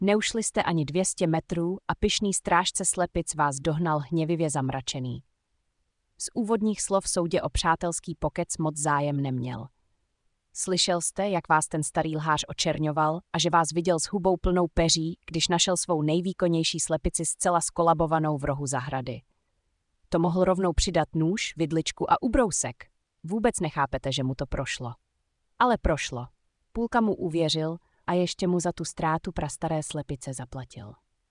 Neušli jste ani 200 metrů a pyšný strážce slepic vás dohnal hněvivě zamračený. Z úvodních slov soudě o přátelský pokec moc zájem neměl. Slyšel jste, jak vás ten starý lhář očerňoval a že vás viděl s hubou plnou peří, když našel svou nejvýkonnější slepici zcela skolabovanou v rohu zahrady. To mohl rovnou přidat nůž, vidličku a ubrousek. Vůbec nechápete, že mu to prošlo. Ale prošlo. Půlka mu uvěřil a ještě mu za tu ztrátu prastaré slepice zaplatil.